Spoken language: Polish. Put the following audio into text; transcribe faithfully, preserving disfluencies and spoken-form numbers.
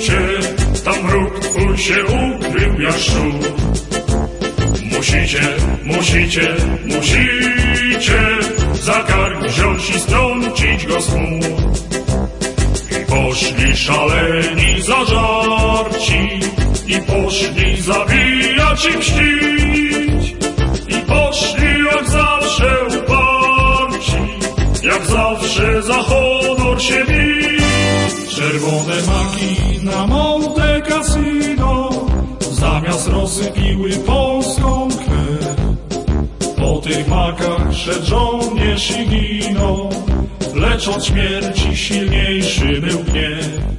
musicie, tam wróg twój się ukrył jak szczur. Musicie, musicie, musicie za kark wziąć i strącić go z chmur. I poszli szaleni zażarci, i poszli zabijać i mścić. I poszli jak zawsze uparci, jak zawsze za honor się bić. Czerwone maki na Monte Cassino zamiast rozsypiły polską krew. Po tych makach szedł żołnierz i ginął, lecz od śmierci silniejszy był gniew.